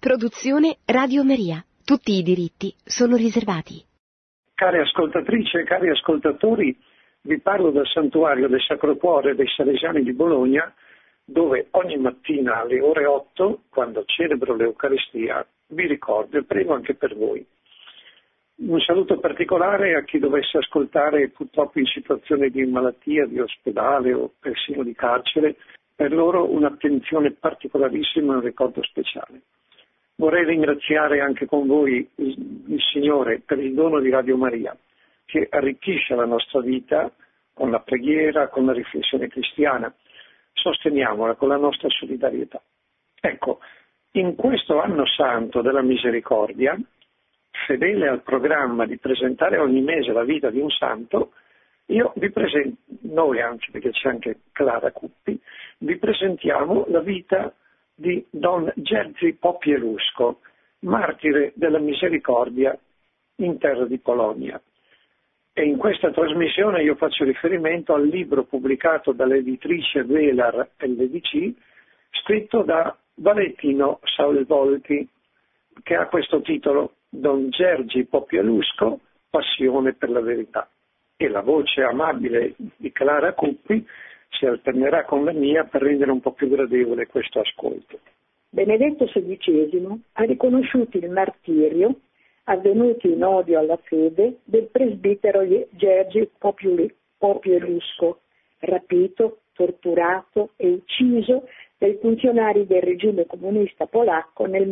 Produzione Radio Maria. Tutti i diritti sono riservati. Care ascoltatrici e cari ascoltatori, vi parlo dal Santuario del Sacro Cuore dei Salesiani di Bologna, dove ogni mattina alle ore 8, quando celebro l'Eucaristia, vi ricordo e prego anche per voi. Un saluto particolare a chi dovesse ascoltare purtroppo in situazione di malattia, di ospedale o persino di carcere. Per loro un'attenzione particolarissima e un ricordo speciale. Vorrei ringraziare anche con voi il Signore per il dono di Radio Maria, che arricchisce la nostra vita con la preghiera, con la riflessione cristiana. Sosteniamola con la nostra solidarietà. Ecco, in questo anno santo della misericordia, fedele al programma di presentare ogni mese la vita di un santo, io vi presento, noi anche perché c'è anche Clara Cuppi, vi presentiamo la vita di Don Jerzy Popieluszko, martire della misericordia in terra di Polonia. E in questa trasmissione io faccio riferimento al libro pubblicato dall'editrice Velar LDC, scritto da Valentino Salvolti, che ha questo titolo, Don Jerzy Popieluszko, Passione per la verità. E la voce amabile di Clara Cuppi si alternerà con la mia per rendere un po' più gradevole questo ascolto. Benedetto XVI ha riconosciuto il martirio avvenuto in odio alla fede del presbitero Jerzy Popieluszko, rapito, torturato e ucciso dai funzionari del regime comunista polacco nel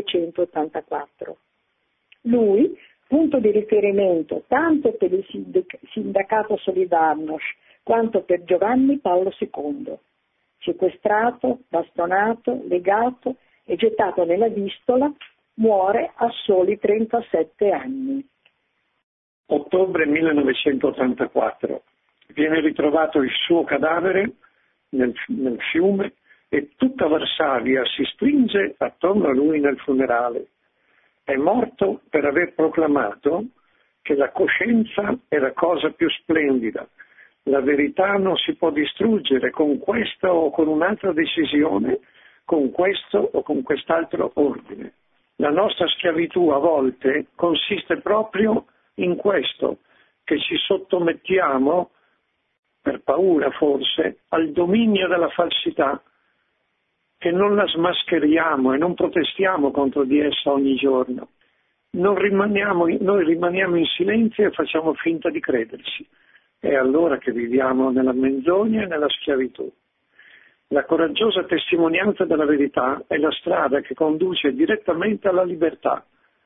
1984. Lui, punto di riferimento tanto per il sindacato Solidarność quanto per Giovanni Paolo II, sequestrato, bastonato, legato e gettato nella vistola, muore a soli 37 anni. Ottobre 1984. Viene ritrovato il suo cadavere nel fiume e tutta Varsavia si stringe attorno a lui nel funerale. È morto per aver proclamato che la coscienza è la cosa più splendida. La verità non si può distruggere con questa o con un'altra decisione, con questo o con quest'altro ordine. La nostra schiavitù a volte consiste proprio in questo, che ci sottomettiamo, per paura forse, al dominio della falsità, che non la smascheriamo e non protestiamo contro di essa ogni giorno. Noi rimaniamo in silenzio e facciamo finta di crederci. È allora che viviamo nella menzogna e nella schiavitù. La coraggiosa testimonianza della verità è la strada che conduce direttamente alla libertà.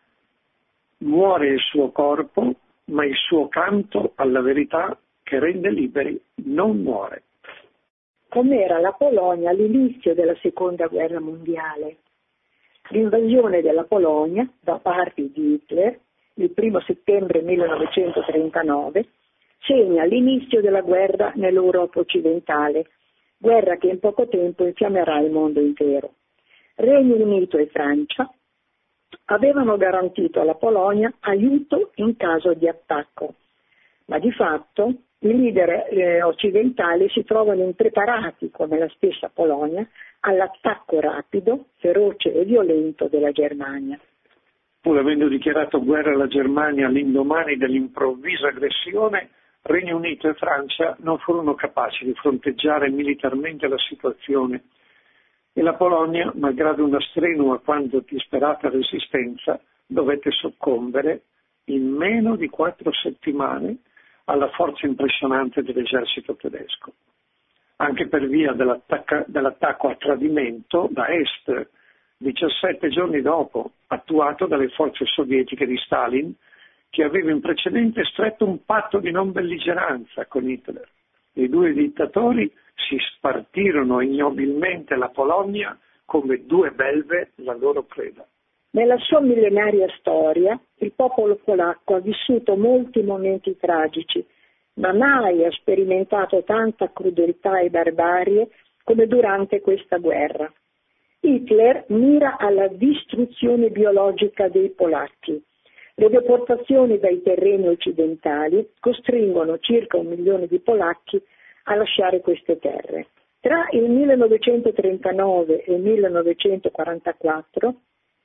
Muore il suo corpo, ma il suo canto alla verità che rende liberi non muore. Com'era la Polonia all'inizio della Seconda Guerra Mondiale? L'invasione della Polonia da parte di Hitler, il 1 settembre 1939, segna l'inizio della guerra nell'Europa occidentale, guerra che in poco tempo infiammerà il mondo intero. Regno Unito e Francia avevano garantito alla Polonia aiuto in caso di attacco, ma di fatto i leader occidentali si trovano impreparati, come la stessa Polonia, all'attacco rapido, feroce e violento della Germania. Pur avendo dichiarato guerra alla Germania all'indomani dell'improvvisa aggressione, Regno Unito e Francia non furono capaci di fronteggiare militarmente la situazione e la Polonia, malgrado una strenua quanto disperata resistenza, dovette soccombere in meno di 4 settimane alla forza impressionante dell'esercito tedesco. Anche per via dell'attacco a tradimento da est, 17 giorni dopo, attuato dalle forze sovietiche di Stalin, che aveva in precedenza stretto un patto di non belligeranza con Hitler. I due dittatori si spartirono ignobilmente la Polonia come due belve la loro preda. Nella sua millenaria storia, il popolo polacco ha vissuto molti momenti tragici, ma mai ha sperimentato tanta crudeltà e barbarie come durante questa guerra. Hitler mira alla distruzione biologica dei polacchi. Le deportazioni dai terreni occidentali costringono circa 1 milione di polacchi a lasciare queste terre. Tra il 1939 e il 1944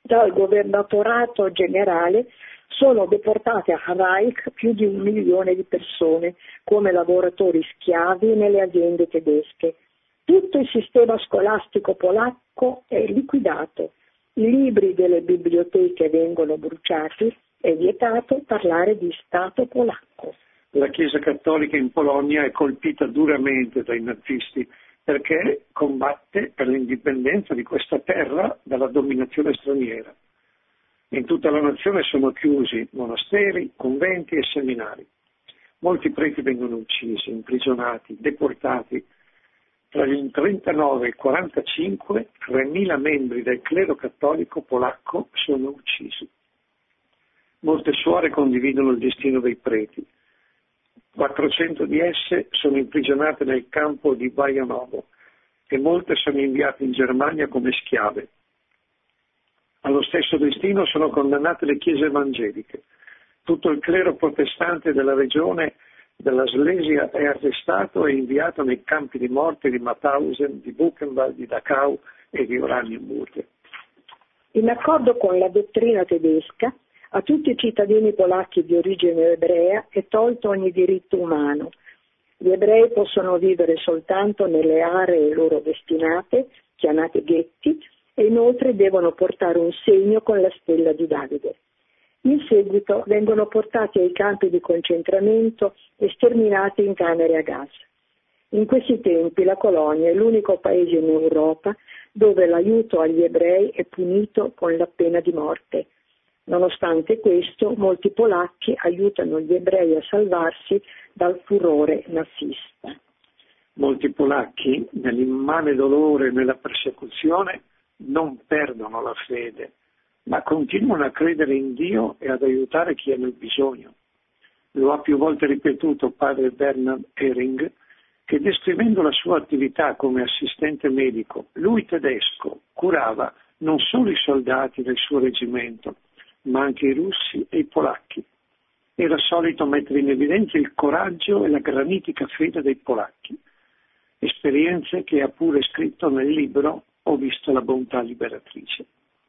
dal governatorato generale sono deportate a Reich più di 1 milione di persone come lavoratori schiavi nelle aziende tedesche. Tutto il sistema scolastico polacco è liquidato, i libri delle biblioteche vengono bruciati, è vietato parlare di Stato polacco. La Chiesa Cattolica in Polonia è colpita duramente dai nazisti perché combatte per l'indipendenza di questa terra dalla dominazione straniera. In tutta la nazione sono chiusi monasteri, conventi e seminari. Molti preti vengono uccisi, imprigionati, deportati. Tra il 39 e il 45, 3.000 membri del clero cattolico polacco sono uccisi. Molte suore condividono il destino dei preti. 400 di esse sono imprigionate nel campo di Bajanowo e molte sono inviate in Germania come schiave. Allo stesso destino sono condannate le chiese evangeliche. Tutto il clero protestante della regione della Slesia è arrestato e inviato nei campi di morte di Mauthausen, di Buchenwald, di Dachau e di Oranienburg. In accordo con la dottrina tedesca, a tutti i cittadini polacchi di origine ebrea è tolto ogni diritto umano. Gli ebrei possono vivere soltanto nelle aree loro destinate, chiamate ghetti, e inoltre devono portare un segno con la stella di Davide. In seguito vengono portati ai campi di concentramento e sterminati in camere a gas. In questi tempi la Colonia è l'unico paese in Europa dove l'aiuto agli ebrei è punito con la pena di morte. Nonostante questo, molti polacchi aiutano gli ebrei a salvarsi dal furore nazista. Molti polacchi, nell'immane dolore e nella persecuzione, non perdono la fede, ma continuano a credere in Dio e ad aiutare chi è nel bisogno. Lo ha più volte ripetuto padre Bernhard Ehring, che descrivendo la sua attività come assistente medico, lui tedesco curava non solo i soldati del suo reggimento, ma anche i russi e i polacchi. Era solito mettere in evidenza il coraggio e la granitica fede dei polacchi, esperienze che ha pure scritto nel libro Ho visto la bontà liberatrice.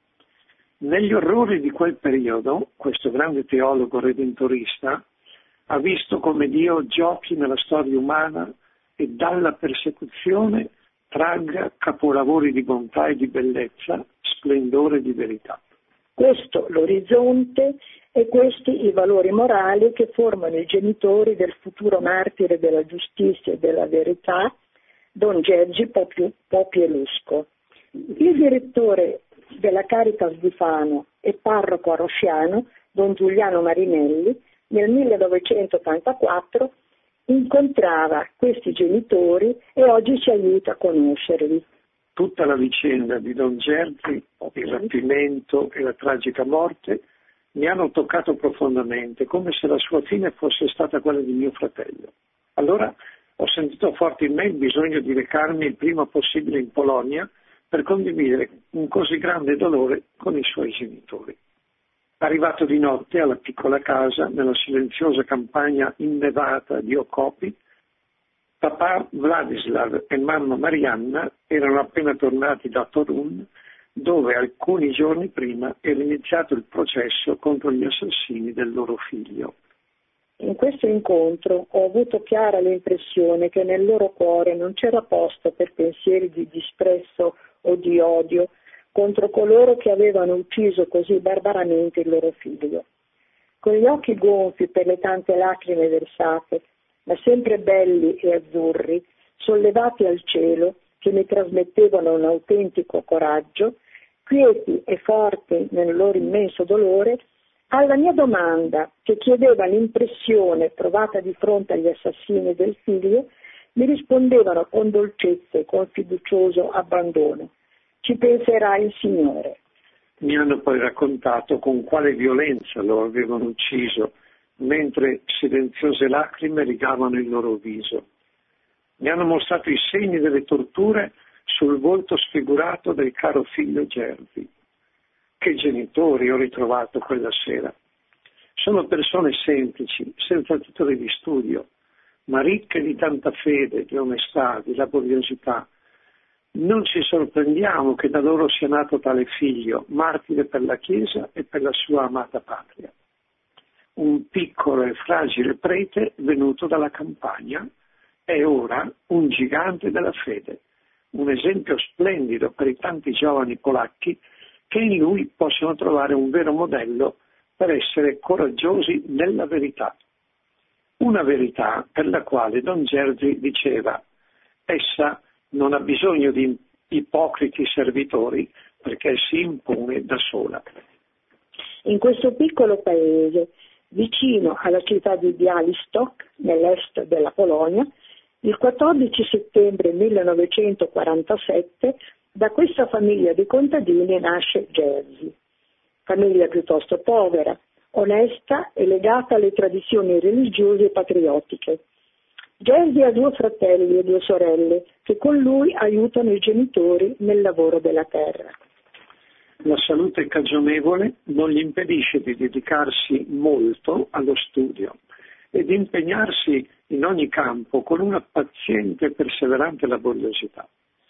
Negli orrori di quel periodo, questo grande teologo redentorista ha visto come Dio giochi nella storia umana e dalla persecuzione tragga capolavori di bontà e di bellezza, splendore di verità. Questo l'orizzonte e questi i valori morali che formano i genitori del futuro martire della giustizia e della verità, Don Giergy Popielusco. Il direttore della Caritas di Fano e parroco arosciano, Don Giuliano Marinelli, nel 1984 incontrava questi genitori e oggi ci aiuta a conoscerli. Tutta la vicenda di Don Giergy, il rapimento e la tragica morte, mi hanno toccato profondamente, come se la sua fine fosse stata quella di mio fratello. Allora ho sentito forte in me il bisogno di recarmi il prima possibile in Polonia per condividere un così grande dolore con i suoi genitori. Arrivato di notte alla piccola casa, nella silenziosa campagna innevata di Okopi, papà Vladislav e mamma Marianna erano appena tornati da Torun, dove alcuni giorni prima era iniziato il processo contro gli assassini del loro figlio. In questo incontro ho avuto chiara l'impressione che nel loro cuore non c'era posto per pensieri di disprezzo o di odio contro coloro che avevano ucciso così barbaramente il loro figlio. Con gli occhi gonfi per le tante lacrime versate, ma sempre belli e azzurri, sollevati al cielo, che mi trasmettevano un autentico coraggio, quieti e forti nel loro immenso dolore, alla mia domanda, che chiedeva l'impressione provata di fronte agli assassini del figlio, mi rispondevano con dolcezza e con fiducioso abbandono: ci penserà il Signore. Mi hanno poi raccontato con quale violenza lo avevano ucciso, mentre silenziose lacrime rigavano il loro viso. Mi hanno mostrato i segni delle torture sul volto sfigurato del caro figlio Giergy. Che genitori ho ritrovato quella sera. Sono persone semplici, senza titoli di studio, ma ricche di tanta fede, di onestà, di laboriosità. Non ci sorprendiamo che da loro sia nato tale figlio, martire per la Chiesa e per la sua amata patria. Un piccolo e fragile prete venuto dalla campagna è ora un gigante della fede, un esempio splendido per i tanti giovani polacchi che in lui possono trovare un vero modello per essere coraggiosi nella verità. Una verità per la quale Don Gerzi diceva: essa non ha bisogno di ipocriti servitori perché si impone da sola. In questo piccolo paese, vicino alla città di Białystok, nell'est della Polonia, il 14 settembre 1947 da questa famiglia di contadini nasce Jerzy. Famiglia piuttosto povera, onesta e legata alle tradizioni religiose e patriottiche. Jerzy ha 2 fratelli e 2 sorelle che con lui aiutano i genitori nel lavoro della terra. La salute cagionevole non gli impedisce di dedicarsi molto allo studio e di impegnarsi in ogni campo con una paziente e perseverante laboriosità.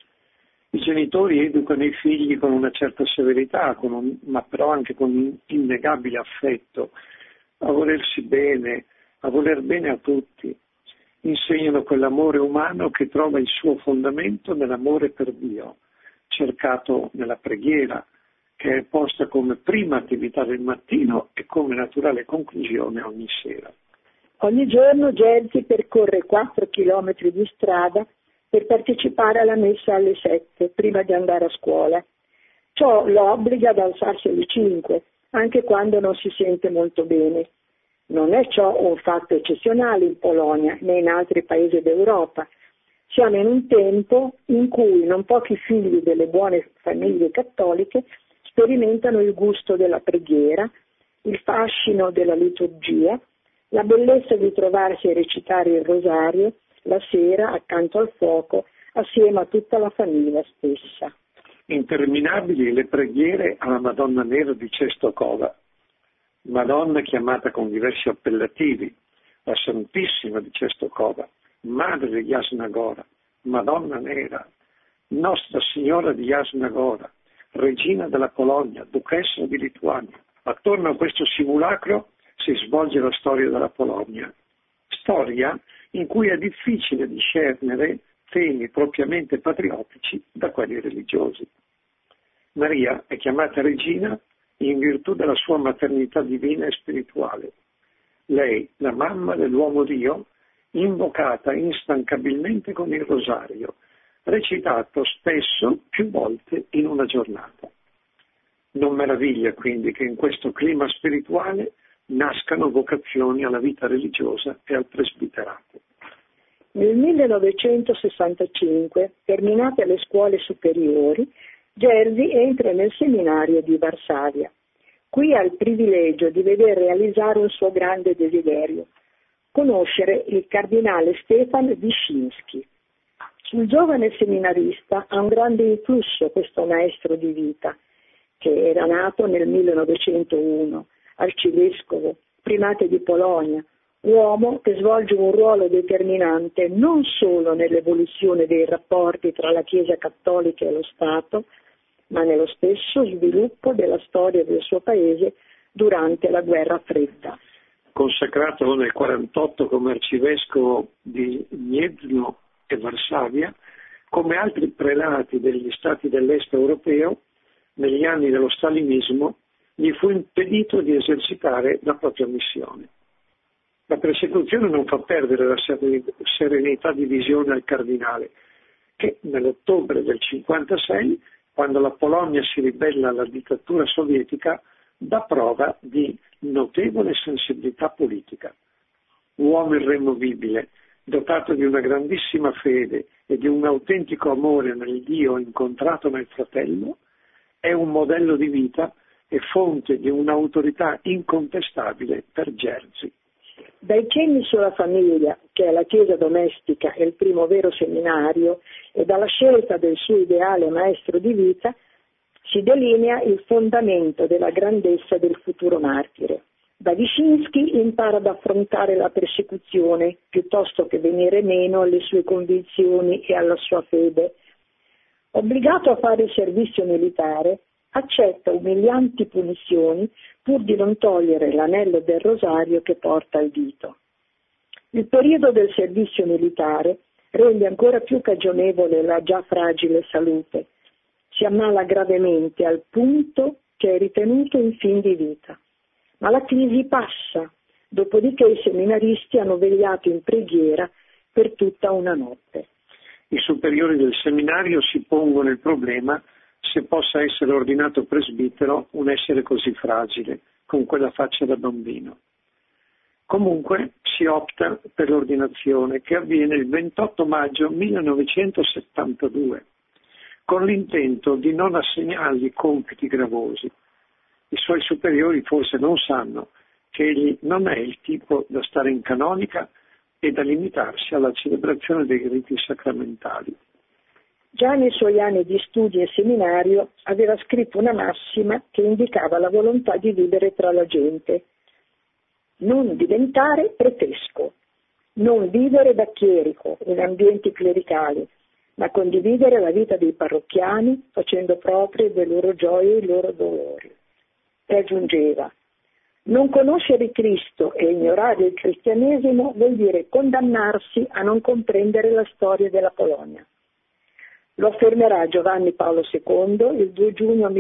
I genitori educano i figli con una certa severità, ma però anche con un innegabile affetto, a volersi bene, a voler bene a tutti. Insegnano quell'amore umano che trova il suo fondamento nell'amore per Dio, cercato nella preghiera, che è posta come prima attività del mattino e come naturale conclusione ogni sera. Ogni giorno Jerzy percorre 4 chilometri di strada per partecipare alla messa alle 7 prima di andare a scuola. Ciò lo obbliga ad alzarsi alle 5, anche quando non si sente molto bene. Non è ciò un fatto eccezionale in Polonia né in altri paesi d'Europa. Siamo in un tempo in cui non pochi figli delle buone famiglie cattoliche sperimentano il gusto della preghiera, il fascino della liturgia, la bellezza di trovarsi a recitare il rosario la sera accanto al fuoco assieme a tutta la famiglia stessa. Interminabili le preghiere alla Madonna Nera di Czestochowa, Madonna chiamata con diversi appellativi, la Santissima di Czestochowa, Madre di Jasna Gora, Madonna Nera, Nostra Signora di Jasna Gora, Regina della Polonia, Duchessa di Lituania. Attorno a questo simulacro si svolge la storia della Polonia, storia in cui è difficile discernere temi propriamente patriottici da quelli religiosi. Maria è chiamata regina in virtù della sua maternità divina e spirituale. Lei, la mamma dell'uomo Dio, invocata instancabilmente con il rosario, recitato spesso più volte in una giornata. Non meraviglia quindi che in questo clima spirituale nascano vocazioni alla vita religiosa e al presbiterato. Nel 1965, terminate le scuole superiori, Jerzy entra nel seminario di Varsavia. Qui ha il privilegio di veder realizzare un suo grande desiderio, conoscere il cardinale Stefan Wyszynski. Sul giovane seminarista ha un grande influsso questo maestro di vita, che era nato nel 1901, arcivescovo, primate di Polonia, uomo che svolge un ruolo determinante non solo nell'evoluzione dei rapporti tra la Chiesa cattolica e lo Stato, ma nello stesso sviluppo della storia del suo paese durante la Guerra Fredda. Consacrato nel 1948 come arcivescovo di Gniezno e Varsavia, come altri prelati degli stati dell'est europeo, negli anni dello stalinismo gli fu impedito di esercitare la propria missione. La persecuzione non fa perdere la serenità di visione al cardinale, che nell'ottobre del 1956, quando la Polonia si ribella alla dittatura sovietica, dà prova di notevole sensibilità politica. Uomo irremovibile, dotato di una grandissima fede e di un autentico amore nel Dio incontrato nel fratello, è un modello di vita e fonte di un'autorità incontestabile per Jerzy. Dai cenni sulla famiglia, che è la chiesa domestica e il primo vero seminario, e dalla scelta del suo ideale maestro di vita, si delinea il fondamento della grandezza del futuro martire. Da Wyszynski impara ad affrontare la persecuzione piuttosto che venire meno alle sue convinzioni e alla sua fede. Obbligato a fare il servizio militare, accetta umilianti punizioni pur di non togliere l'anello del rosario che porta al dito. Il periodo del servizio militare rende ancora più cagionevole la già fragile salute. Si ammala gravemente al punto che è ritenuto in fin di vita. Ma la crisi passa, dopodiché i seminaristi hanno vegliato in preghiera per tutta una notte. I superiori del seminario si pongono il problema se possa essere ordinato presbitero un essere così fragile, con quella faccia da bambino. Comunque si opta per l'ordinazione che avviene il 28 maggio 1972, con l'intento di non assegnargli compiti gravosi. I suoi superiori forse non sanno che egli non è il tipo da stare in canonica e da limitarsi alla celebrazione dei riti sacramentali. Già nei suoi anni di studio e seminario aveva scritto una massima che indicava la volontà di vivere tra la gente. Non diventare pretesco, non vivere da chierico in ambienti clericali, ma condividere la vita dei parrocchiani facendo proprie le loro gioie e i loro dolori. E aggiungeva: non conoscere Cristo e ignorare il cristianesimo vuol dire condannarsi a non comprendere la storia della Polonia. Lo affermerà Giovanni Paolo II il 2 giugno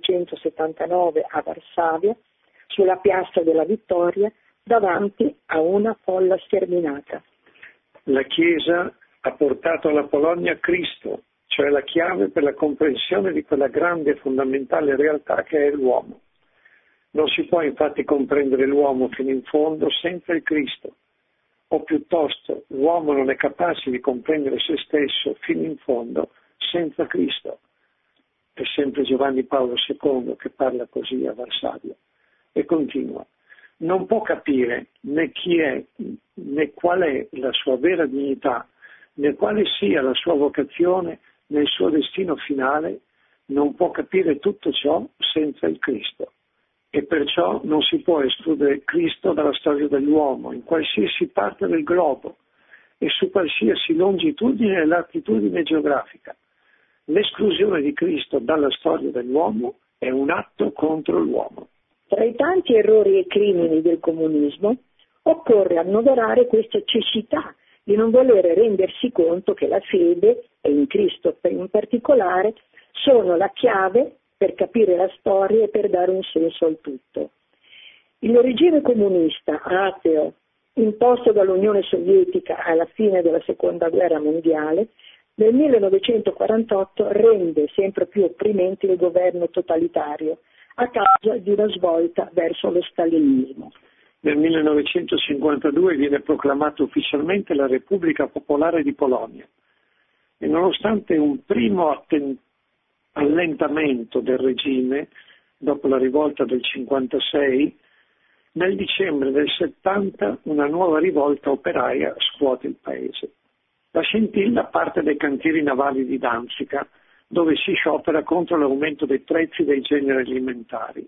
1979 a Varsavia, sulla piazza della Vittoria, davanti a una folla sterminata. La Chiesa ha portato alla Polonia Cristo, cioè la chiave per la comprensione di quella grande e fondamentale realtà che è l'uomo. Non si può infatti comprendere l'uomo fino in fondo senza il Cristo, o piuttosto l'uomo non è capace di comprendere se stesso fino in fondo senza Cristo. È sempre Giovanni Paolo II che parla così a Varsavia e continua. Non può capire né chi è, né qual è la sua vera dignità, né quale sia la sua vocazione, né il suo destino finale, non può capire tutto ciò senza il Cristo. E perciò non si può escludere Cristo dalla storia dell'uomo, in qualsiasi parte del globo e su qualsiasi longitudine e latitudine geografica. L'esclusione di Cristo dalla storia dell'uomo è un atto contro l'uomo. Tra i tanti errori e crimini del comunismo occorre annoverare questa cecità di non volere rendersi conto che la fede, e in Cristo in particolare, sono la chiave per capire la storia e per dare un senso al tutto. Il regime comunista, ateo, imposto dall'Unione Sovietica alla fine della Seconda Guerra Mondiale, nel 1948 rende sempre più opprimente il governo totalitario a causa di una svolta verso lo stalinismo. Nel 1952 viene proclamata ufficialmente la Repubblica Popolare di Polonia e nonostante un primo allentamento del regime dopo la rivolta del 56, nel dicembre del 70 una nuova rivolta operaia scuote il paese. La scintilla parte dai cantieri navali di Danzica, dove si sciopera contro l'aumento dei prezzi dei generi alimentari.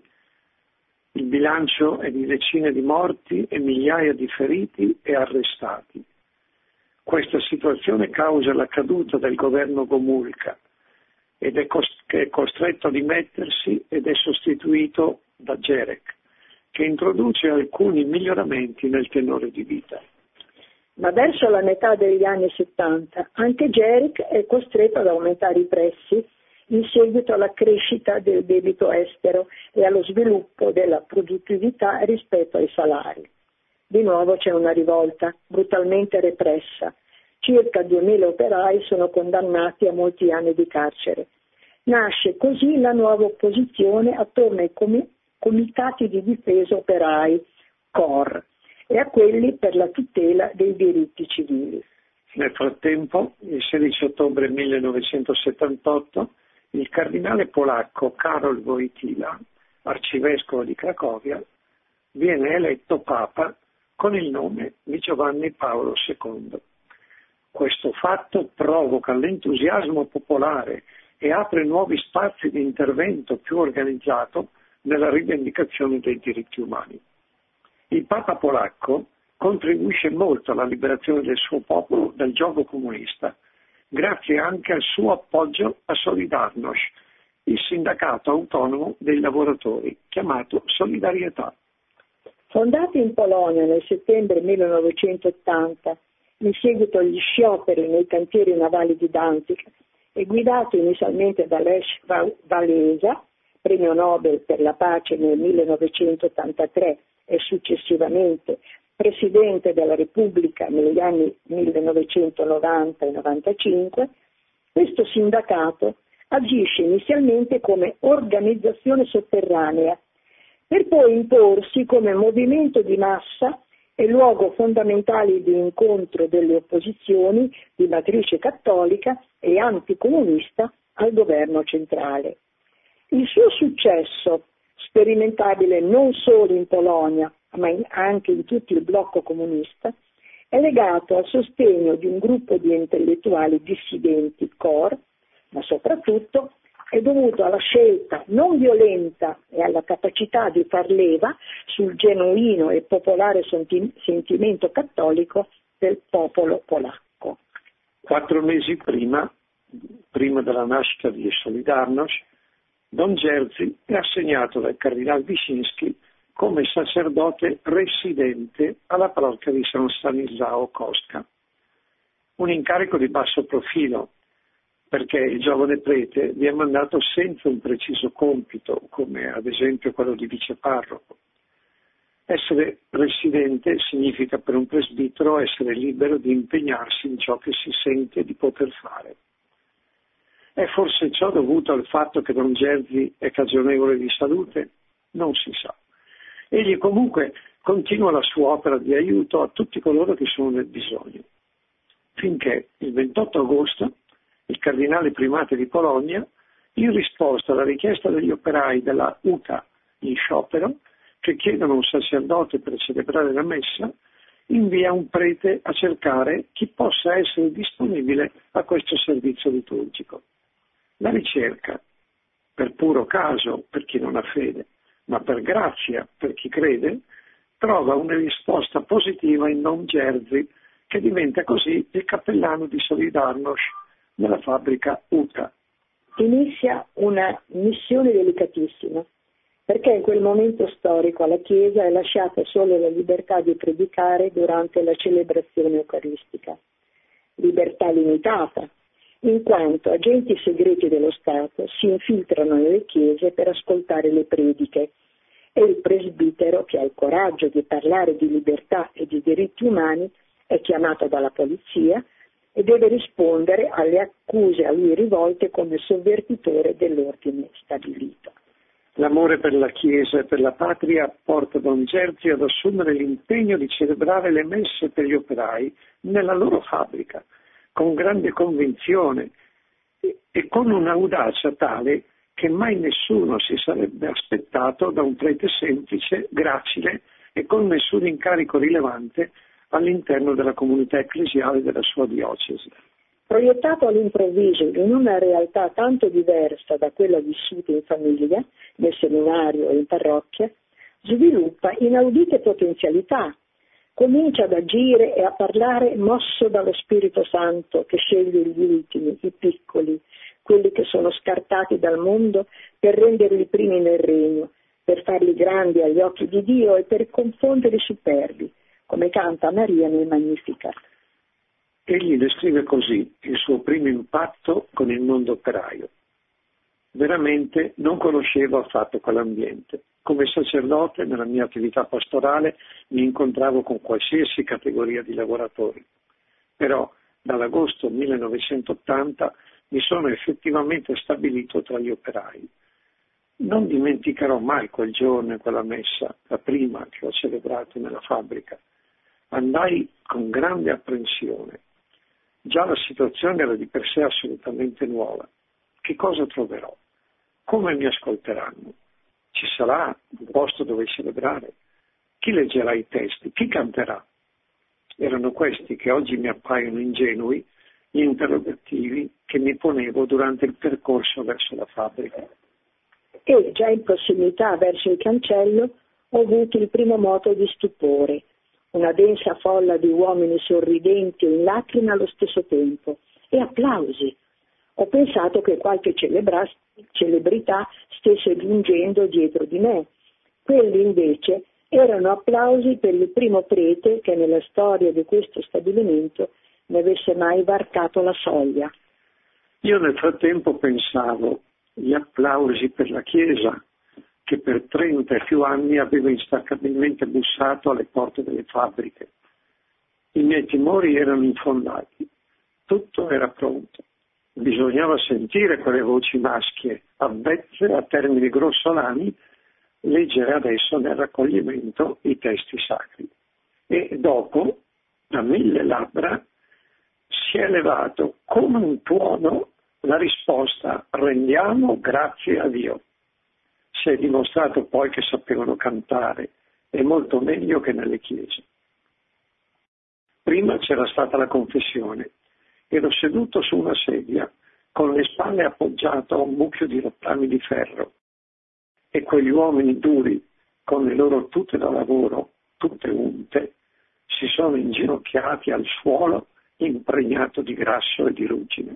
Il bilancio è di decine di morti e migliaia di feriti e arrestati. Questa situazione causa la caduta del governo Gomulka ed che è costretto a dimettersi ed è sostituito da Gierek, che introduce alcuni miglioramenti nel tenore di vita. Ma verso la metà degli anni 70 anche Gierek è costretto ad aumentare i prezzi in seguito alla crescita del debito estero e allo sviluppo della produttività rispetto ai salari. Di nuovo c'è una rivolta, brutalmente repressa. Circa 2000 operai sono condannati a molti anni di carcere. Nasce così la nuova opposizione attorno ai comitati di difesa operai, COR, e a quelli per la tutela dei diritti civili. Nel frattempo, il 16 ottobre 1978, il cardinale polacco Karol Wojtyła, arcivescovo di Cracovia, viene eletto papa con il nome di Giovanni Paolo II. Questo fatto provoca l'entusiasmo popolare e apre nuovi spazi di intervento più organizzato nella rivendicazione dei diritti umani. Il Papa polacco contribuisce molto alla liberazione del suo popolo dal giogo comunista grazie anche al suo appoggio a Solidarność, il sindacato autonomo dei lavoratori, chiamato Solidarietà. Fondato in Polonia nel settembre 1980, in seguito agli scioperi nei cantieri navali di Danzig, e guidato inizialmente da Lech Walesa, premio Nobel per la pace nel 1983 e successivamente Presidente della Repubblica negli anni 1990 e 95, questo sindacato agisce inizialmente come organizzazione sotterranea, per poi imporsi come movimento di massa e luogo fondamentale di incontro delle opposizioni di matrice cattolica e anticomunista al governo centrale. Il suo successo, sperimentabile non solo in Polonia, ma anche in tutto il blocco comunista, è legato al sostegno di un gruppo di intellettuali dissidenti, COR, ma soprattutto è dovuto alla scelta non violenta e alla capacità di far leva sul genuino e popolare sentimento cattolico del popolo polacco. 4 mesi prima della nascita di Solidarność, Don Jerzy è assegnato dal cardinale Wyszynski come sacerdote residente alla parrocchia di San Stanislao Kostka. Un incarico di basso profilo, perché il giovane prete vi è mandato senza un preciso compito, come ad esempio quello di viceparroco. Essere residente significa per un presbitero essere libero di impegnarsi in ciò che si sente di poter fare. È forse ciò dovuto al fatto che Don Jerzy è cagionevole di salute? Non si sa. Egli comunque continua la sua opera di aiuto a tutti coloro che sono nel bisogno. Finché il 28 agosto il cardinale primate di Polonia, in risposta alla richiesta degli operai della UTA in sciopero, che chiedono un sacerdote per celebrare la messa, invia un prete a cercare chi possa essere disponibile a questo servizio liturgico. La ricerca, per puro caso per chi non ha fede, ma per grazia per chi crede, trova una risposta positiva in Don Jerzy, che diventa così il cappellano di Solidarność nella fabbrica UTA. Inizia una missione delicatissima, perché in quel momento storico alla Chiesa è lasciata solo la libertà di predicare durante la celebrazione eucaristica. Libertà limitata, in quanto agenti segreti dello Stato si infiltrano nelle chiese per ascoltare le prediche e il presbitero, che ha il coraggio di parlare di libertà e di diritti umani, è chiamato dalla polizia e deve rispondere alle accuse a lui rivolte come sovvertitore dell'ordine stabilito. L'amore per la Chiesa e per la patria porta Don Jerzy ad assumere l'impegno di celebrare le messe per gli operai nella loro fabbrica, con grande convinzione e con un'audacia tale che mai nessuno si sarebbe aspettato da un prete semplice, gracile e con nessun incarico rilevante all'interno della comunità ecclesiale della sua diocesi. Proiettato all'improvviso in una realtà tanto diversa da quella vissuta in famiglia, nel seminario e in parrocchia, sviluppa inaudite potenzialità, comincia ad agire e a parlare mosso dallo Spirito Santo che sceglie gli ultimi, i piccoli, quelli che sono scartati dal mondo per renderli primi nel regno, per farli grandi agli occhi di Dio e per confonderli superbi, come canta Maria nel Magnificat. Egli descrive così il suo primo impatto con il mondo operaio. Veramente non conoscevo affatto quell'ambiente. Come sacerdote, nella mia attività pastorale, mi incontravo con qualsiasi categoria di lavoratori. Però, dall'agosto 1980, mi sono effettivamente stabilito tra gli operai. Non dimenticherò mai quel giorno e quella messa, la prima che ho celebrato nella fabbrica. Andai con grande apprensione. Già la situazione era di per sé assolutamente nuova. Che cosa troverò? Come mi ascolteranno? Ci sarà un posto dove celebrare? Chi leggerà i testi? Chi canterà? Erano questi che oggi mi appaiono ingenui gli interrogativi che mi ponevo durante il percorso verso la fabbrica. E già in prossimità verso il cancello ho avuto il primo moto di stupore, una densa folla di uomini sorridenti e in lacrime allo stesso tempo, e applausi. Ho pensato che qualche celebrità stesse giungendo dietro di me. Quelli invece erano applausi per il primo prete che nella storia di questo stabilimento ne avesse mai varcato la soglia. Io nel frattempo pensavo gli applausi per la Chiesa, che per 30 e più anni aveva instancabilmente bussato alle porte delle fabbriche. I miei timori erano infondati, tutto era pronto. Bisognava sentire quelle voci maschie, avvezze a termini grossolani, leggere adesso nel raccoglimento i testi sacri. E dopo, da 1000 labbra, si è elevato come un tuono la risposta: rendiamo grazie a Dio. Si è dimostrato poi che sapevano cantare, e molto meglio che nelle chiese. Prima c'era stata la confessione. Ero seduto su una sedia, con le spalle appoggiato a un mucchio di rottami di ferro, e quegli uomini duri, con le loro tute da lavoro, tutte unte, si sono inginocchiati al suolo impregnato di grasso e di ruggine.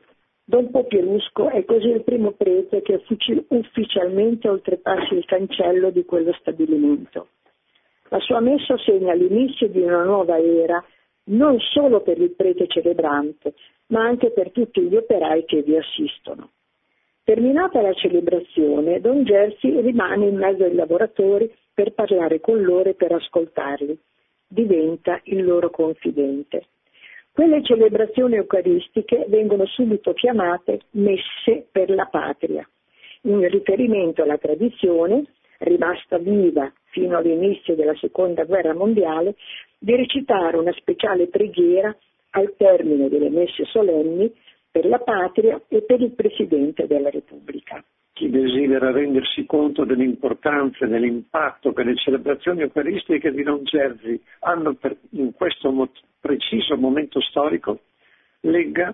Don Popielusco è così il primo prete che ufficialmente oltrepassa il cancello di quello stabilimento. La sua messa segna l'inizio di una nuova era, non solo per il prete celebrante, ma anche per tutti gli operai che vi assistono. Terminata la celebrazione, Don Gelsi rimane in mezzo ai lavoratori per parlare con loro e per ascoltarli. Diventa il loro confidente. Quelle celebrazioni eucaristiche vengono subito chiamate messe per la patria, in riferimento alla tradizione, rimasta viva fino all'inizio della Seconda Guerra Mondiale, di recitare una speciale preghiera al termine delle messe solenni per la patria e per il Presidente della Repubblica. Chi desidera rendersi conto dell'importanza e dell'impatto che le celebrazioni eucaristiche di Don Gelsi hanno in questo preciso momento storico, legga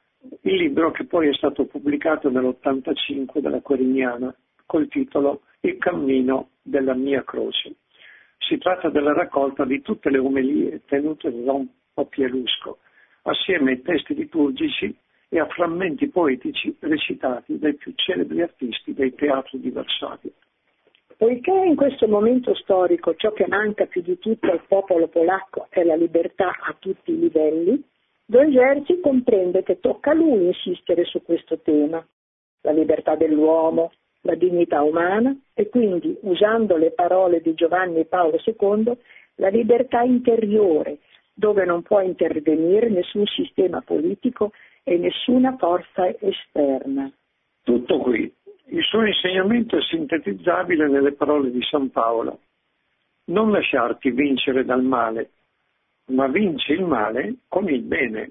il libro che poi è stato pubblicato nell'85 dalla Querignana col titolo Il cammino della mia croce. Si tratta della raccolta di tutte le omelie tenute da Don Popielusco, assieme ai testi liturgici e a frammenti poetici recitati dai più celebri artisti dei teatri di Varsavia. Poiché in questo momento storico ciò che manca più di tutto al popolo polacco è la libertà a tutti i livelli, Don Gelsi comprende che tocca a lui insistere su questo tema, la libertà dell'uomo, la dignità umana e quindi, usando le parole di Giovanni Paolo II, la libertà interiore, dove non può intervenire nessun sistema politico e nessuna forza esterna. Tutto qui. Il suo insegnamento è sintetizzabile nelle parole di San Paolo. Non lasciarti vincere dal male, ma vinci il male con il bene.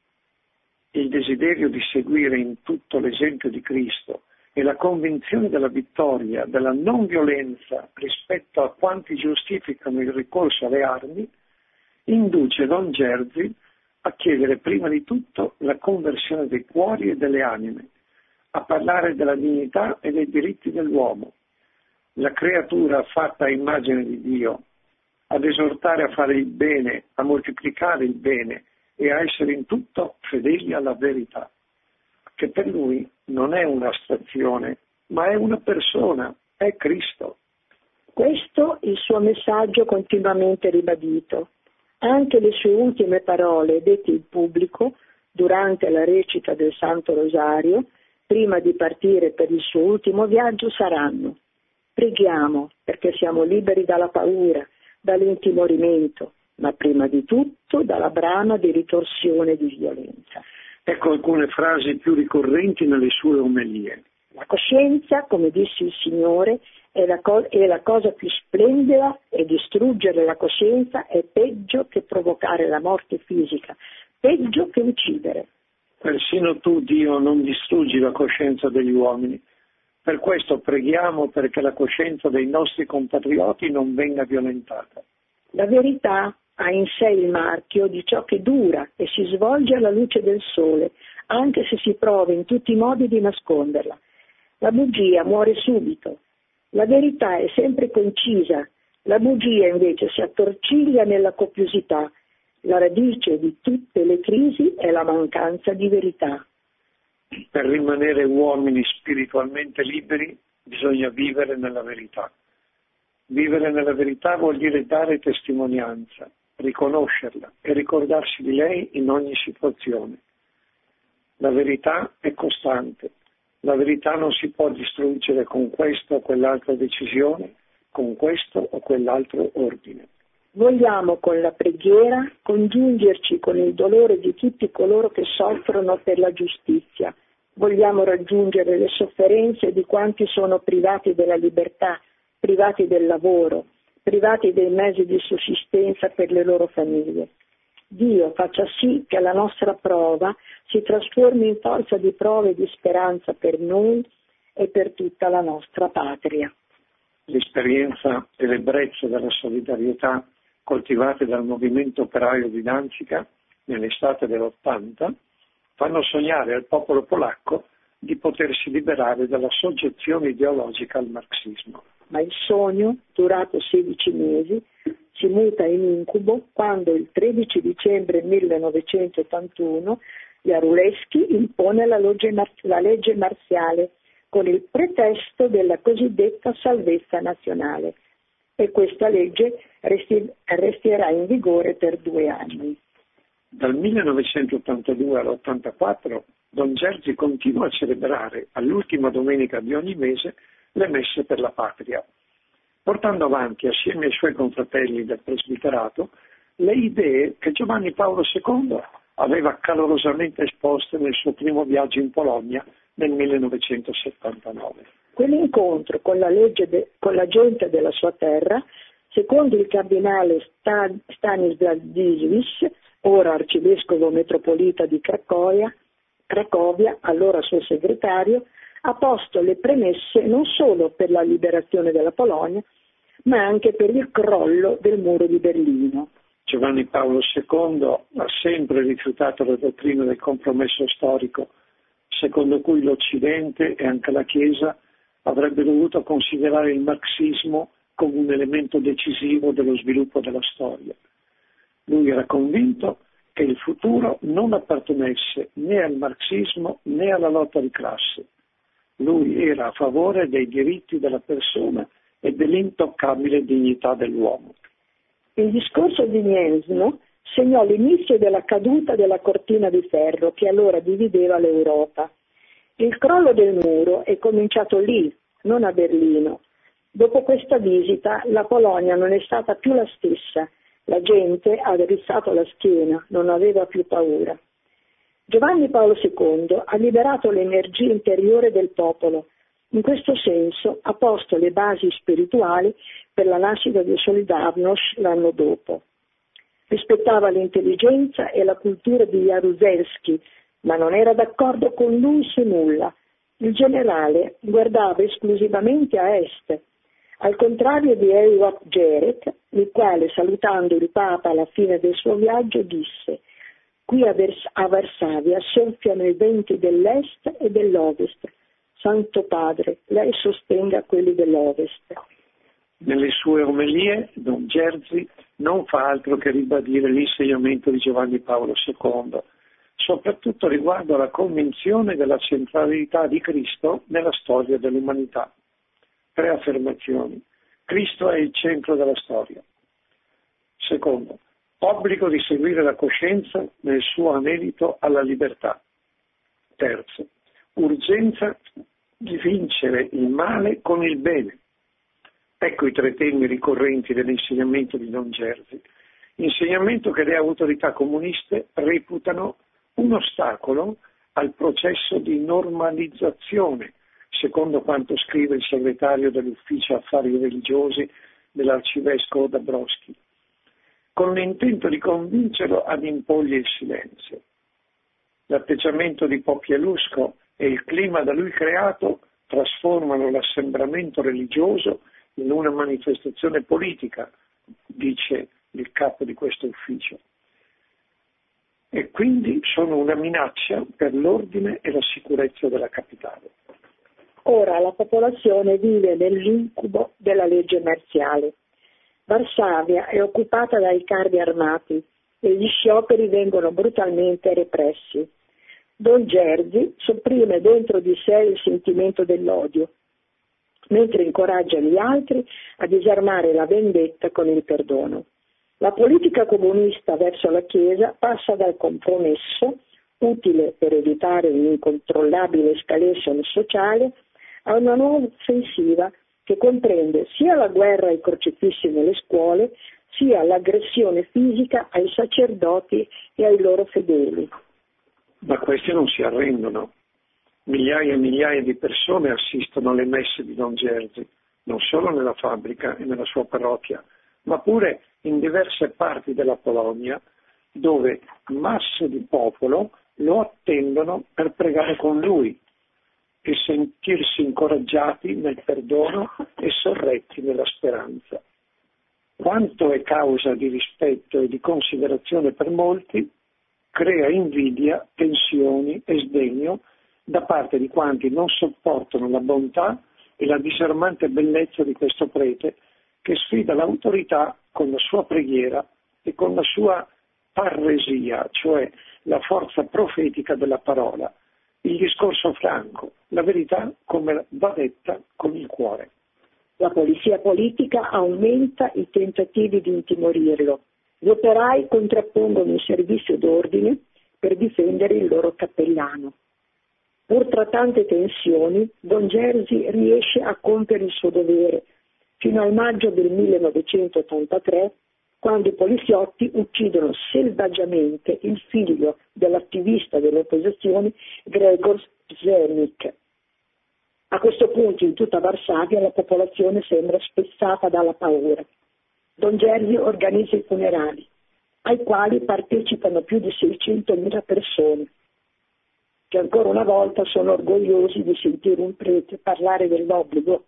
Il desiderio di seguire in tutto l'esempio di Cristo e la convinzione della vittoria, della non violenza rispetto a quanti giustificano il ricorso alle armi, induce Don Gelsi a chiedere prima di tutto la conversione dei cuori e delle anime, a parlare della dignità e dei diritti dell'uomo, la creatura fatta a immagine di Dio, ad esortare a fare il bene, a moltiplicare il bene e a essere in tutto fedeli alla verità, che per lui non è un'astrazione, ma è una persona, è Cristo. Questo il suo messaggio continuamente ribadito. Anche le sue ultime parole dette in pubblico durante la recita del Santo Rosario, prima di partire per il suo ultimo viaggio, saranno: preghiamo perché siamo liberi dalla paura, dall'intimorimento, ma prima di tutto dalla brama di ritorsione e di violenza. Ecco alcune frasi più ricorrenti nelle sue omelie. La coscienza, come disse il Signore, è la cosa più splendida e distruggere la coscienza è peggio che provocare la morte fisica, peggio che uccidere. Persino tu, Dio, non distruggi la coscienza degli uomini. Per questo preghiamo perché la coscienza dei nostri compatrioti non venga violentata. La verità ha in sé il marchio di ciò che dura e si svolge alla luce del sole, anche se si prova in tutti i modi di nasconderla. La bugia muore subito. La verità è sempre concisa, la bugia invece si attorciglia nella copiosità. La radice di tutte le crisi è la mancanza di verità. Per rimanere uomini spiritualmente liberi bisogna vivere nella verità. Vivere nella verità vuol dire dare testimonianza, riconoscerla e ricordarsi di lei in ogni situazione. La verità è costante. La verità non si può distruggere con questa o quell'altra decisione, con questo o quell'altro ordine. Vogliamo con la preghiera congiungerci con il dolore di tutti coloro che soffrono per la giustizia. Vogliamo raggiungere le sofferenze di quanti sono privati della libertà, privati del lavoro, privati dei mezzi di sussistenza per le loro famiglie. Dio faccia sì che la nostra prova si trasformi in forza di prove e di speranza per noi e per tutta la nostra patria. L'esperienza e l'ebbrezza della solidarietà coltivate dal movimento operaio di Danzica nell'estate dell'80 fanno sognare al popolo polacco di potersi liberare dalla soggezione ideologica al marxismo. Ma il sogno, durato 16 mesi, si muta in incubo quando il 13 dicembre 1981 Jaruzelski impone la legge marziale con il pretesto della cosiddetta salvezza nazionale, e questa legge resterà in vigore per 2 anni. Dal 1982 all'84 Don Gergi continua a celebrare all'ultima domenica di ogni mese le messe per la patria, portando avanti assieme ai suoi confratelli del presbiterato le idee che Giovanni Paolo II aveva calorosamente esposte nel suo primo viaggio in Polonia nel 1979. Quell'incontro con la gente della sua terra, secondo il cardinale Stanisław Dziwisz, ora arcivescovo metropolita di Cracovia, allora suo segretario, ha posto le premesse non solo per la liberazione della Polonia, ma anche per il crollo del muro di Berlino. Giovanni Paolo II ha sempre rifiutato la dottrina del compromesso storico, secondo cui l'Occidente e anche la Chiesa avrebbe dovuto considerare il marxismo come un elemento decisivo dello sviluppo della storia. Lui era convinto che il futuro non appartenesse né al marxismo né alla lotta di classe. Lui era a favore dei diritti della persona e dell'intoccabile dignità dell'uomo. Il discorso di Gniezno segnò l'inizio della caduta della cortina di ferro che allora divideva l'Europa. Il crollo del muro è cominciato lì, non a Berlino. Dopo questa visita la Polonia non è stata più la stessa. La gente ha drizzato la schiena, non aveva più paura. Giovanni Paolo II ha liberato l'energia interiore del popolo. In questo senso ha posto le basi spirituali per la nascita di Solidarnosc l'anno dopo. Rispettava l'intelligenza e la cultura di Jaruzelski, ma non era d'accordo con lui su nulla. Il generale guardava esclusivamente a est, al contrario di Ewart Gierek, il quale, salutando il Papa alla fine del suo viaggio, disse: «Qui a Varsavia soffiano i venti dell'est e dell'ovest. Santo Padre, lei sostenga quelli dell'ovest». Nelle sue omelie, Don Gerzi non fa altro che ribadire l'insegnamento di Giovanni Paolo II, soprattutto riguardo alla convinzione della centralità di Cristo nella storia dell'umanità. 3 affermazioni. Cristo è il centro della storia. Secondo, obbligo di seguire la coscienza nel suo anelito alla libertà. Terzo, urgenza di vincere il male con il bene. Ecco i 3 temi ricorrenti dell'insegnamento di Don Gerzi, insegnamento che le autorità comuniste reputano un ostacolo al processo di normalizzazione, secondo quanto scrive il segretario dell'Ufficio Affari Religiosi dell'Arcivescovo Dabrowski, con l'intento di convincerlo ad imporgli il silenzio. L'atteggiamento di Popielusco e il clima da lui creato trasformano l'assembramento religioso in una manifestazione politica, dice il capo di questo ufficio, e quindi sono una minaccia per l'ordine e la sicurezza della capitale. Ora la popolazione vive nell'incubo della legge marziale. Varsavia è occupata dai carri armati. e gli scioperi vengono brutalmente repressi. Don Jerzy sopprime dentro di sé il sentimento dell'odio, mentre incoraggia gli altri a disarmare la vendetta con il perdono. La politica comunista verso la Chiesa passa dal compromesso, utile per evitare un'incontrollabile escalation sociale, a una nuova offensiva che comprende sia la guerra ai crocefissi nelle scuole, sia l'aggressione fisica ai sacerdoti e ai loro fedeli. Ma questi non si arrendono. Migliaia e migliaia di persone assistono alle messe di Don Jerzy, non solo nella fabbrica e nella sua parrocchia, ma pure in diverse parti della Polonia, dove masse di popolo lo attendono per pregare con lui e sentirsi incoraggiati nel perdono e sorretti nella speranza. Quanto è causa di rispetto e di considerazione per molti, crea invidia, tensioni e sdegno da parte di quanti non sopportano la bontà e la disarmante bellezza di questo prete che sfida l'autorità con la sua preghiera e con la sua parresia, cioè la forza profetica della parola, il discorso franco, la verità come va detta con il cuore. La polizia politica aumenta i tentativi di intimorirlo. Gli operai contrappongono il servizio d'ordine per difendere il loro cappellano. Pur tra tante tensioni, Don Jerzy riesce a compiere il suo dovere fino al maggio del 1983, quando i poliziotti uccidono selvaggiamente il figlio dell'attivista delle opposizioni Grzegorz Rzecznik. A questo punto in tutta Varsavia la popolazione sembra spezzata dalla paura. Don Jerzy organizza i funerali, ai quali partecipano più di 600.000 persone, che ancora una volta sono orgogliosi di sentire un prete parlare dell'obbligo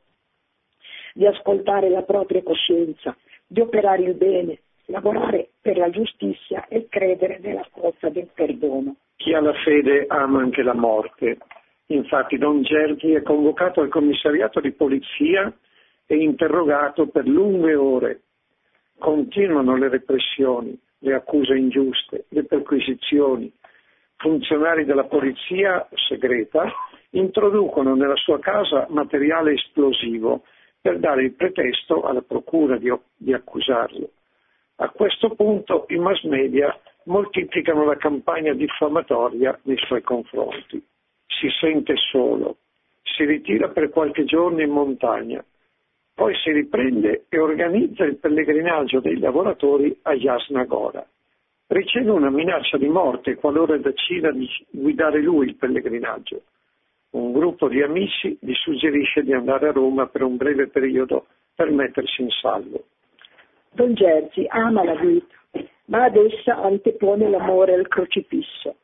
di ascoltare la propria coscienza, di operare il bene, lavorare per la giustizia e credere nella forza del perdono. Chi ha la fede ama anche la morte. Infatti Don Jerzy è convocato al commissariato di polizia e interrogato per lunghe ore. Continuano le repressioni, le accuse ingiuste, le perquisizioni. Funzionari della polizia segreta introducono nella sua casa materiale esplosivo per dare il pretesto alla procura di accusarlo. A questo punto i mass media moltiplicano la campagna diffamatoria nei suoi confronti. Si sente solo, si ritira per qualche giorno in montagna, poi si riprende e organizza il pellegrinaggio dei lavoratori a Jasna Gora. Riceve una minaccia di morte qualora decida di guidare lui il pellegrinaggio. Un gruppo di amici gli suggerisce di andare a Roma per un breve periodo per mettersi in salvo. Don Jerzy ama la vita, ma ad essa antepone l'amore al crocifisso.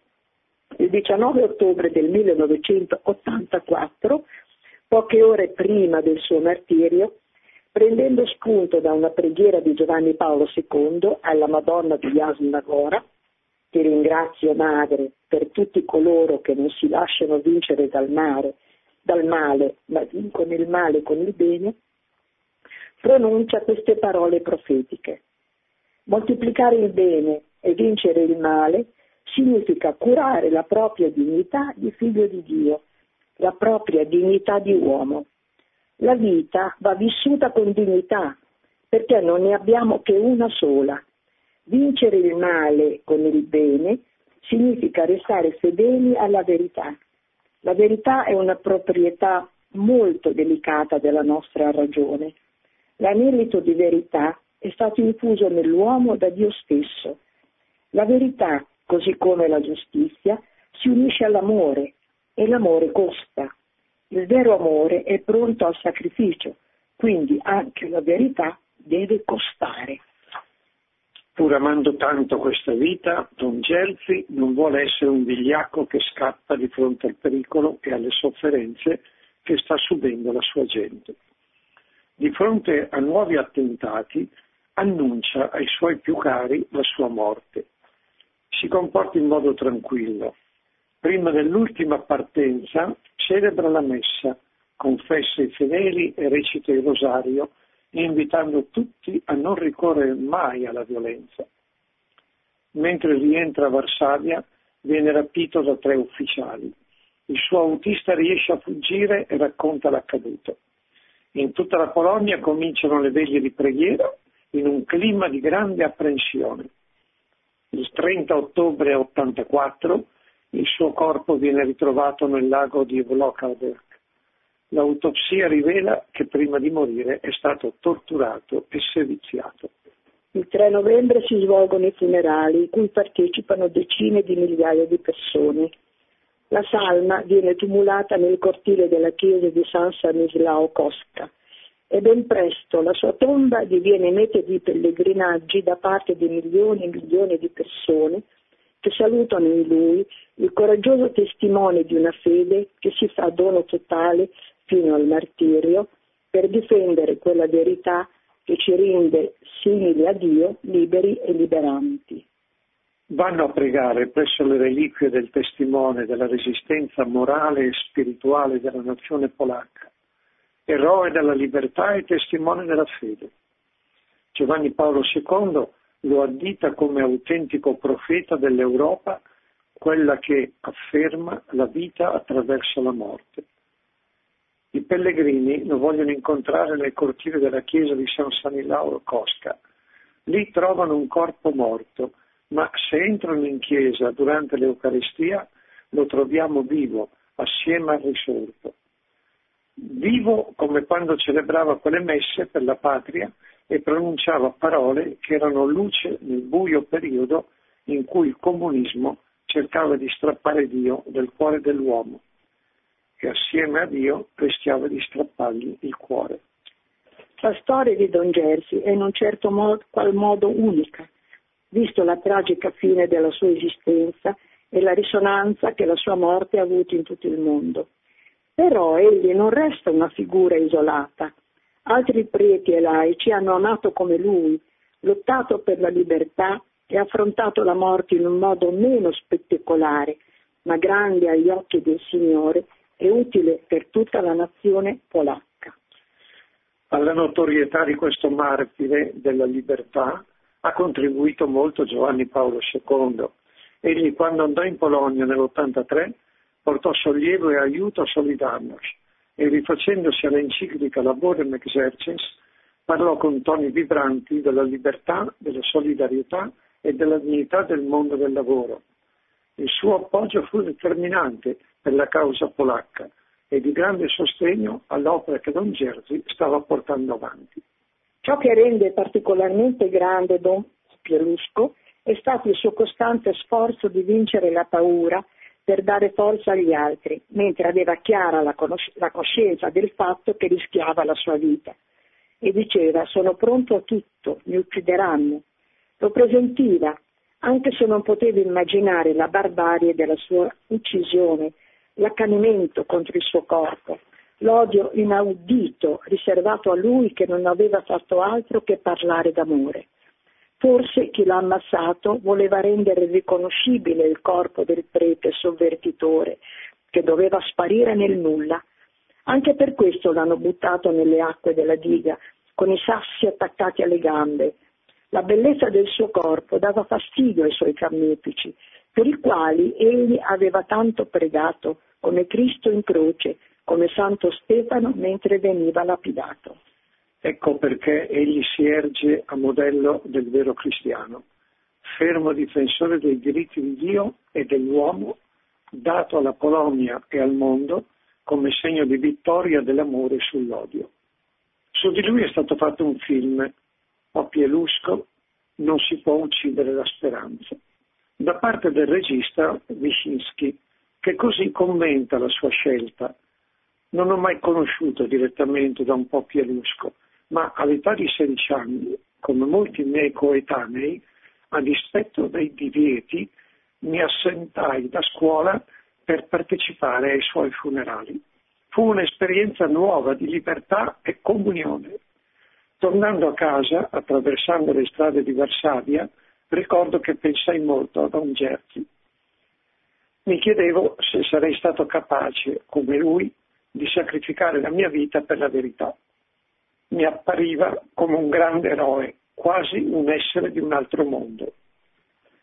Il 19 ottobre del 1984, poche ore prima del suo martirio, prendendo spunto da una preghiera di Giovanni Paolo II alla Madonna di Jasna Gora, ti ringrazio Madre per tutti coloro che non si lasciano vincere dal male, ma vincono il male con il bene, pronuncia queste parole profetiche. Moltiplicare il bene e vincere il male significa curare la propria dignità di figlio di Dio, la propria dignità di uomo. La vita va vissuta con dignità, perché non ne abbiamo che una sola. Vincere il male con il bene significa restare fedeli alla verità. La verità è una proprietà molto delicata della nostra ragione. L'anelito di verità è stato infuso nell'uomo da Dio stesso. La verità, così come la giustizia, si unisce all'amore e l'amore costa. Il vero amore è pronto al sacrificio, quindi anche la verità deve costare. Pur amando tanto questa vita, Don Jerzy non vuole essere un vigliacco che scappa di fronte al pericolo e alle sofferenze che sta subendo la sua gente. Di fronte a nuovi attentati, annuncia ai suoi più cari la sua morte. Si comporta in modo tranquillo. Prima dell'ultima partenza celebra la messa, confessa i fedeli e recita il rosario, invitando tutti a non ricorrere mai alla violenza. Mentre rientra a Varsavia viene rapito da 3 ufficiali. Il suo autista riesce a fuggire e racconta l'accaduto. In tutta la Polonia cominciano le veglie di preghiera in un clima di grande apprensione. Il 30 ottobre 84 il suo corpo viene ritrovato nel lago di Włocławek. L'autopsia rivela che prima di morire è stato torturato e seviziato. Il 3 novembre si svolgono i funerali, in cui partecipano decine di migliaia di persone. La salma viene tumulata nel cortile della chiesa di San Stanislao Kostka e ben presto la sua tomba diviene meta di pellegrinaggi da parte di milioni e milioni di persone che salutano in lui il coraggioso testimone di una fede che si fa dono totale fino al martirio per difendere quella verità che ci rende simili a Dio, liberi e liberanti. Vanno a pregare presso le reliquie del testimone della resistenza morale e spirituale della nazione polacca, eroe della libertà e testimone della fede. Giovanni Paolo II lo addita come autentico profeta dell'Europa, quella che afferma la vita attraverso la morte. I pellegrini lo vogliono incontrare nel cortile della chiesa di San Stanislao Kostka. Lì trovano un corpo morto, ma se entrano in chiesa durante l'Eucaristia lo troviamo vivo, assieme al risorto. Vivo come quando celebrava quelle messe per la patria e pronunciava parole che erano luce nel buio periodo in cui il comunismo cercava di strappare Dio dal cuore dell'uomo e assieme a Dio rischiava di strappargli il cuore. La storia di Don Jerzy è in un certo qual modo unica, visto la tragica fine della sua esistenza e la risonanza che la sua morte ha avuto in tutto il mondo. Però egli non resta una figura isolata. Altri preti e laici hanno amato come lui, lottato per la libertà e affrontato la morte in un modo meno spettacolare, ma grande agli occhi del Signore e utile per tutta la nazione polacca. Alla notorietà di questo martire della libertà ha contribuito molto Giovanni Paolo II. Egli, quando andò in Polonia nell'83, portò sollievo e aiuto a Solidarność e, rifacendosi all'enciclica Laborem Exercens, parlò con toni vibranti della libertà, della solidarietà e della dignità del mondo del lavoro. Il suo appoggio fu determinante per la causa polacca e di grande sostegno all'opera che Don Jerzy stava portando avanti. Ciò che rende particolarmente grande Don Pieluszko è stato il suo costante sforzo di vincere la paura per dare forza agli altri, mentre aveva chiara la coscienza del fatto che rischiava la sua vita. E diceva: sono pronto a tutto, mi uccideranno. Lo presentiva, anche se non poteva immaginare la barbarie della sua uccisione, l'accanimento contro il suo corpo, l'odio inaudito riservato a lui che non aveva fatto altro che parlare d'amore. Forse chi l'ha ammazzato voleva rendere riconoscibile il corpo del prete sovvertitore, che doveva sparire nel nulla. Anche per questo l'hanno buttato nelle acque della diga, con i sassi attaccati alle gambe. La bellezza del suo corpo dava fastidio ai suoi carnefici, per i quali egli aveva tanto pregato, come Cristo in croce, come Santo Stefano mentre veniva lapidato. Ecco perché egli si erge a modello del vero cristiano, fermo difensore dei diritti di Dio e dell'uomo, dato alla Polonia e al mondo come segno di vittoria dell'amore sull'odio. Su di lui è stato fatto un film, O Pieluszko, non si può uccidere la speranza, da parte del regista Wyszynski, che così commenta la sua scelta. Non ho mai conosciuto direttamente Don Pieluszko, ma all'età di 16 anni, come molti miei coetanei, a dispetto dei divieti, mi assentai da scuola per partecipare ai suoi funerali. Fu un'esperienza nuova di libertà e comunione. Tornando a casa, attraversando le strade di Varsavia, ricordo che pensai molto a Don Jerzy. Mi chiedevo se sarei stato capace, come lui, di sacrificare la mia vita per la verità. Mi appariva come un grande eroe, quasi un essere di un altro mondo.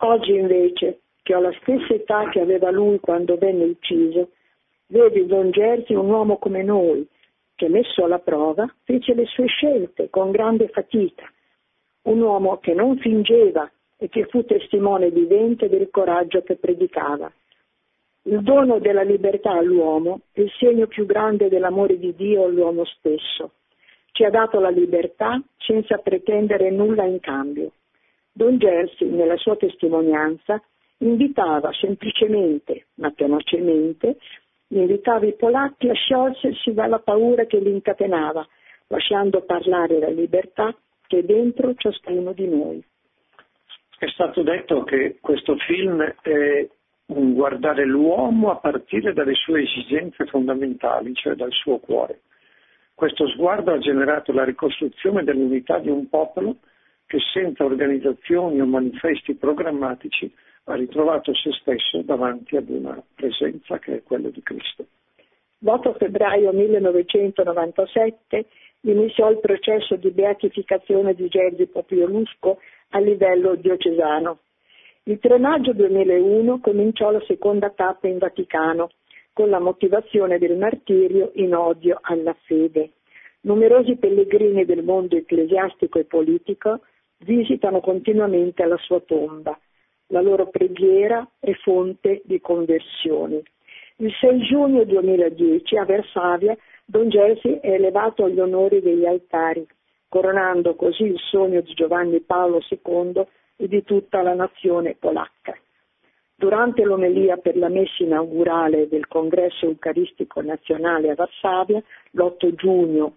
Oggi invece, che ho la stessa età che aveva lui quando venne ucciso, vedo in Don Jerzy un uomo come noi, che messo alla prova fece le sue scelte con grande fatica, un uomo che non fingeva e che fu testimone vivente del coraggio che predicava. Il dono della libertà all'uomo è il segno più grande dell'amore di Dio all'uomo stesso. Ci ha dato la libertà senza pretendere nulla in cambio. Don Jerzy, nella sua testimonianza, invitava semplicemente, ma tenacemente, invitava i polacchi a sciogliersi dalla paura che li incatenava, lasciando parlare la libertà che è dentro ciascuno di noi. È stato detto che questo film è un guardare l'uomo a partire dalle sue esigenze fondamentali, cioè dal suo cuore. Questo sguardo ha generato la ricostruzione dell'unità di un popolo che senza organizzazioni o manifesti programmatici ha ritrovato se stesso davanti ad una presenza che è quella di Cristo. L'8 febbraio 1997 iniziò il processo di beatificazione di Jerzy Popielusco a livello diocesano. Il 3 maggio 2001 cominciò la seconda tappa in Vaticano, con la motivazione del martirio in odio alla fede. Numerosi pellegrini del mondo ecclesiastico e politico visitano continuamente la sua tomba. La loro preghiera è fonte di conversioni. Il 6 giugno 2010 a Varsavia Don Jerzy è elevato agli onori degli altari, coronando così il sogno di Giovanni Paolo II e di tutta la nazione polacca. Durante l'omelia per la messa inaugurale del Congresso Eucaristico Nazionale a Varsavia, l'8 giugno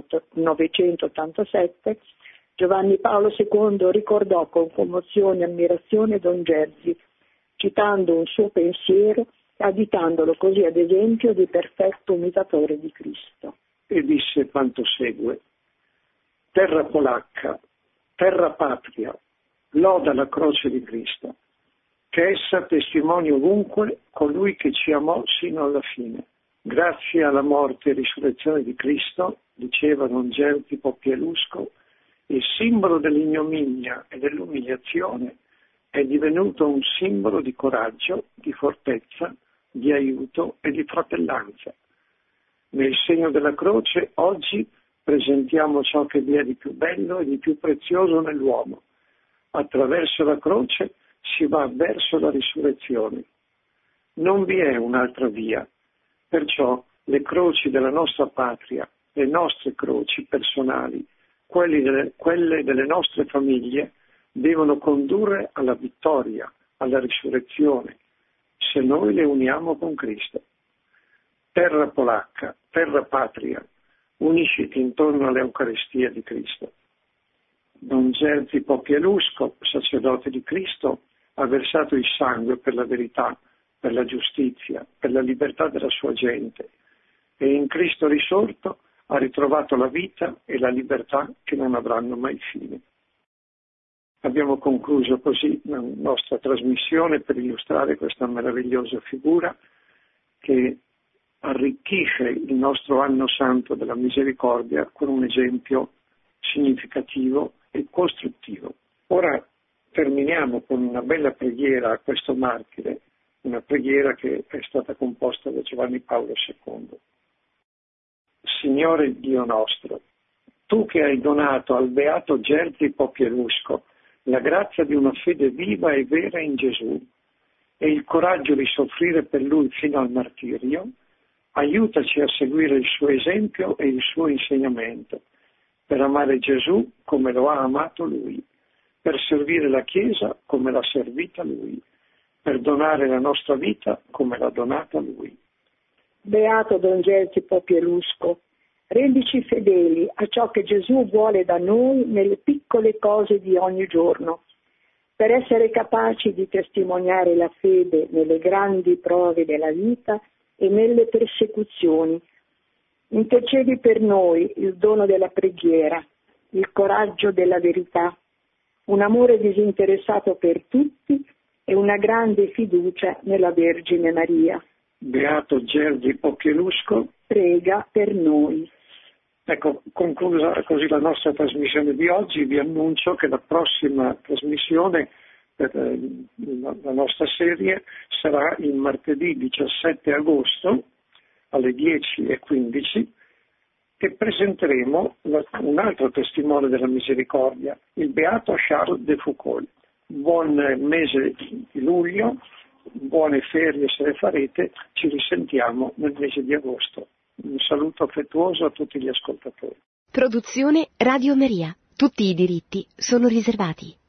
1987, Giovanni Paolo II ricordò con commozione e ammirazione Don Jerzy, citando un suo pensiero e additandolo così ad esempio di perfetto imitatore di Cristo. E disse quanto segue: terra polacca, terra patria, loda la croce di Cristo, che essa testimoni ovunque colui che ci amò sino alla fine. Grazie alla morte e risurrezione di Cristo, diceva Don Jerzy Popielusco, il simbolo dell'ignominia e dell'umiliazione è divenuto un simbolo di coraggio, di fortezza, di aiuto e di fratellanza. Nel segno della croce oggi presentiamo ciò che vi è di più bello e di più prezioso nell'uomo. Attraverso la croce si va verso la risurrezione. Non vi è un'altra via, perciò le croci della nostra patria, le nostre croci personali, quelle delle nostre famiglie, devono condurre alla vittoria, alla risurrezione, se noi le uniamo con Cristo. Terra polacca, terra patria, unisciti intorno all'Eucaristia di Cristo. Don Jerzy Popielusco, sacerdote di Cristo, ha versato il sangue per la verità, per la giustizia, per la libertà della sua gente e in Cristo risorto ha ritrovato la vita e la libertà che non avranno mai fine. Abbiamo concluso così la nostra trasmissione per illustrare questa meravigliosa figura che arricchisce il nostro anno santo della misericordia con un esempio significativo e costruttivo. Ora terminiamo con una bella preghiera a questo martire, una preghiera che è stata composta da Giovanni Paolo II. Signore Dio nostro, tu che hai donato al beato Jerzy Popielusco la grazia di una fede viva e vera in Gesù e il coraggio di soffrire per lui fino al martirio, aiutaci a seguire il suo esempio e il suo insegnamento, per amare Gesù come lo ha amato lui, per servire la Chiesa come l'ha servita lui, per donare la nostra vita come l'ha donata lui. Beato Don Jerzy Popielusco, rendici fedeli a ciò che Gesù vuole da noi nelle piccole cose di ogni giorno, per essere capaci di testimoniare la fede nelle grandi prove della vita e nelle persecuzioni. Intercedi per noi il dono della preghiera, il coraggio della verità, un amore disinteressato per tutti e una grande fiducia nella Vergine Maria. Beato Jerzy Popielusco, prega per noi. Ecco, conclusa così la nostra trasmissione di oggi, vi annuncio che la prossima trasmissione la nostra serie sarà il martedì 17 agosto alle 10:15 e presenteremo un altro testimone della misericordia, il beato Charles de Foucauld. Buon mese di luglio, buone ferie se le farete, ci risentiamo nel mese di agosto. Un saluto affettuoso a tutti gli ascoltatori. Produzione Radio Maria. Tutti i diritti sono riservati.